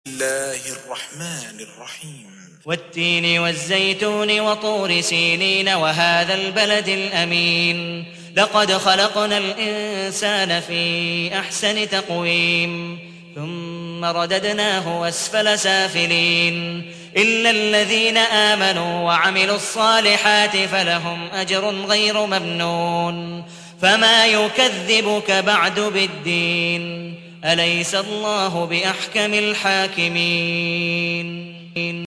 الله الرحمن الرحيم والتين والزيتون وطور سينين وهذا البلد الأمين لقد خلقنا الإنسان في أحسن تقويم ثم رددناه أسفل سافلين إلا الذين آمنوا وعملوا الصالحات فلهم أجر غير ممنون فما يكذبك بعد بالدين أليس الله بأحكم الحاكمين